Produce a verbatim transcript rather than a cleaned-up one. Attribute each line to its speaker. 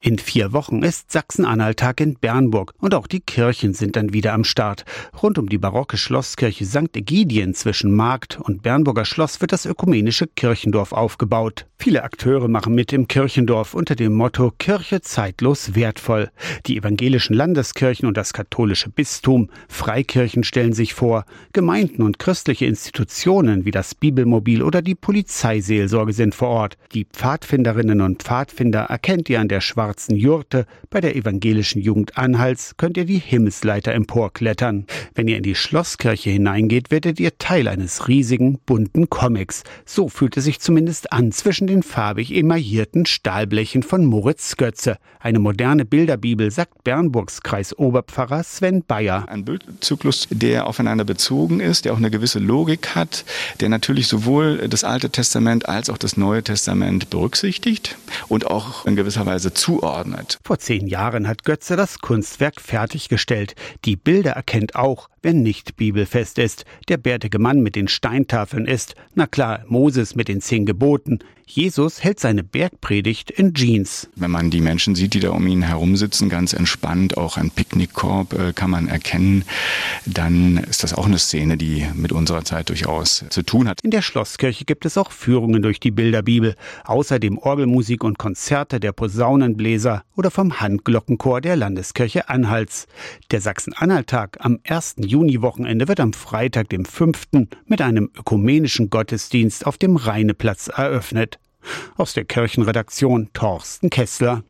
Speaker 1: In vier Wochen ist Sachsen-Anhalt-Tag in Bernburg und auch die Kirchen sind dann wieder am Start. Rund um die barocke Schlosskirche Sankt Ägidien zwischen Markt und Bernburger Schloss wird das ökumenische Kirchendorf aufgebaut. Viele Akteure machen mit im Kirchendorf unter dem Motto Kirche zeitlos wertvoll. Die evangelischen Landeskirchen und das katholische Bistum, Freikirchen stellen sich vor, Gemeinden und christliche Institutionen wie das Bibelmobil oder die Polizeiseelsorge sind vor Ort. Die Pfadfinderinnen und Pfadfinder erkennt ihr an der schwarzen Jurte. Bei der evangelischen Jugend Anhalts könnt ihr die Himmelsleiter emporklettern. Wenn ihr in die Schlosskirche hineingeht, werdet ihr Teil eines riesigen, bunten Comics. So fühlt es sich zumindest an zwischen den farbig emaillierten Stahlblechen von Moritz Götze. Eine moderne Bilderbibel, sagt Bernburgs Kreisoberpfarrer Sven Bayer.
Speaker 2: Ein Bildzyklus, der aufeinander bezogen ist, der auch eine gewisse Logik hat, der natürlich sowohl das Alte Testament als auch das Neue Testament berücksichtigt und auch in gewisser Weise zuordnet.
Speaker 1: Vor zehn Jahren hat Götze das Kunstwerk fertiggestellt. Die Bilder erkennt auch, wer nicht bibelfest ist. Der bärtige Mann mit den Steintafeln ist, na klar, Moses mit den zehn Geboten. Jesus hält seine Bergpredigt in Jeans.
Speaker 2: Wenn man die Menschen sieht, die da um ihn herum sitzen, ganz entspannt, auch ein Picknickkorb äh, kann man erkennen, dann ist das auch eine Szene, die mit unserer Zeit durchaus zu tun hat.
Speaker 1: In der Schlosskirche gibt es auch Führungen durch die Bilderbibel. Außerdem Orgelmusik und Konzerte der Posaunenbläser oder vom Handglockenchor der Landeskirche Anhalts. Der Sachsen-Anhalt-Tag am ersten Juni-Wochenende wird am Freitag, dem fünften mit einem ökumenischen Gottesdienst auf dem Rheineplatz eröffnet. Aus der Kirchenredaktion Thorsten Kessler.